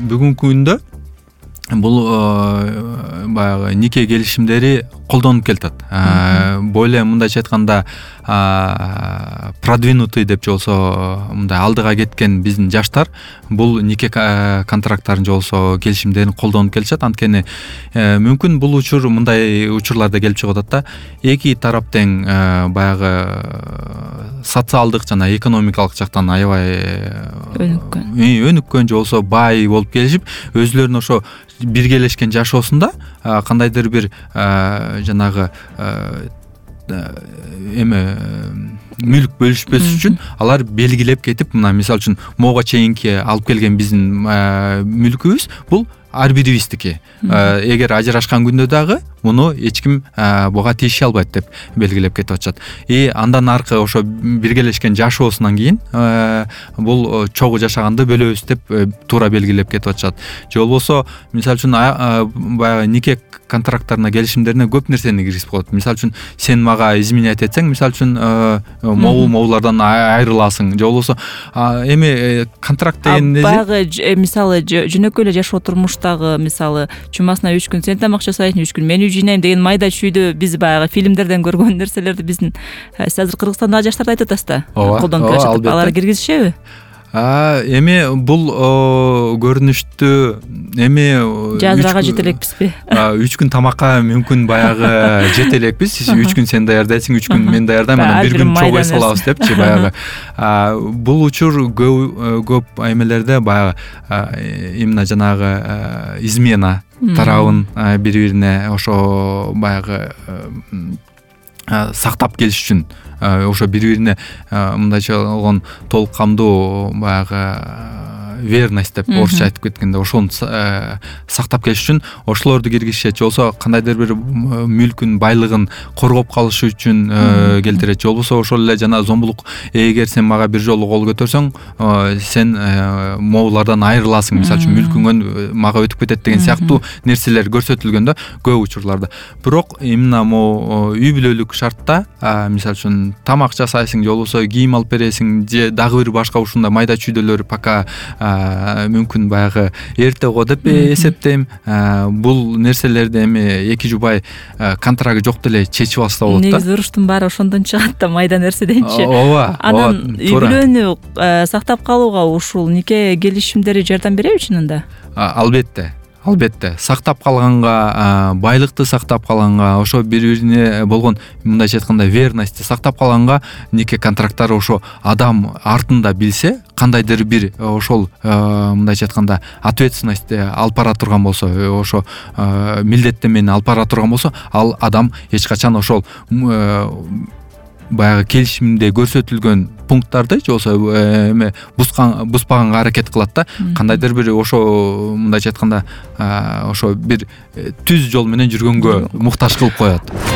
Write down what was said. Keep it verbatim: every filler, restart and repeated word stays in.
бүгүнкү күндө бул баягы нике келишимдери колдонуп келатат. Более мындайча айтканда продвинутый деп же болсо мындай алдыга кеткен биздин жаштар бул нике контракттарын же болсо келишимдерин колдонуп келишет. Анткени мүмкүн бул учур мындай учурларда келип чыгып атат да, эки тарап тең баягы социалдык жана экономикалык жактан аябай өнүккөн өнүккөн же болсо бай болуп келишип, өзүлөрүнүн ошо биргелешкен жашоосунда кандайдыр бир жанагы эме мүлк бөлүшпөс үчүн алар белгилеп кетип, мына мисалы үчүн могу чейинки алып келген биздин мүлкүбүз бул ар бирибиздики. Эгер ажырашкан күндө дагы муну эч ким буга тийише албайт деп белгилеп кетип атышат. И андан аркы ошо биргелешкен жашоосунан кийин бул чогуу жашаганды бөлөбүз деп туура белгилеп кетип атышат. Же болбосо мисалы үчүн баягы нике контракттарына, келишимдерине көп нерсени киргизип коет. Мисалы үчүн сен мага изменять этсең, мисалы үчүн могу могулардан айрыласың. Же болбосо эми контракт деген баягы мисалы жөнөкөй эле жашоо турмуштагы мисалы чумасына үч күн сен тамак жасайсың, үч күн мен үй жыйнайм деген майда чүйдү биз баягы фильмдерден көргөн нерселерди биздин сиз азыр Кыргызстандагы жаштарды айтып атасыз да, колдонуп келишет. Алар киргизишеби? Эми бул көрүнүштү эми жазырага жете элекпизби? үч күн тамакка мүмкүн баягы жете элекпиз. үч күн сен даярдайсың, үч күн мен даярдайм, анан бир күн чогуу салабыз депчи баягы. Бул учур көп эмелерде баягы именно жанагы измена тарабын бири-бирине ошо баягы сактап келиш үчүн, ошо бири-бирине мындайча болгон толук камдуу баягы верность деп орусча айтып кеткенде ошону сактап келиш үчүн ошолорду киргизишет. Же болбосо кандайдыр бир мүлкүн, байлыгын коргоп калыш үчүн келтирет. Же болбосо ошол эле жана зомбулук, эгер сен мага бир жолу кол көтөрсөң, сен могулардан айрыласың, мисалы үчүн мүлкүңөн мага өтүп кетет деген сыяктуу нерселер көрсөтүлгөн да көп учурларда. Бирок именно могу үй бүлөлүк шартта, мисалы үчүн тамак жасайсың, же болбосо кийим алып бересиң, же дагы бир башка ушундай майда чүйдөлөр пока мүмкүн баягы эрте го деп эсептейм. Бул нерселерди эми эки жубай контрагы жок деле чечип алса болот да. Негизи уруштун баары ошондон чыгат да, майда нерседенчи. Ооба. Анан үй бүлөнү сактап калууга ушул нике келишимдери жардам береби чынында? Албетте. Албетте, сактап калганга, байлыкты сактап калганга, ошо бири-бирине болгон мындайча айтканда верности сактап калганга нике контракттары ошо адам артында билсе, кандайдыр бир ошол мындайча айтканда ответственность алып бара турган болсо, ошо милдеттенмени алып бара турган болсо, ал адам эч качан ошол баягы келишимде көрсөтүлгөн пункттарды же болсо эме бускан буспаганга аракет кылат да. Кандайдыр бир ошо мындайча айтканда ошо бир түз жол менен жүргөнгө муктаж кылып коет.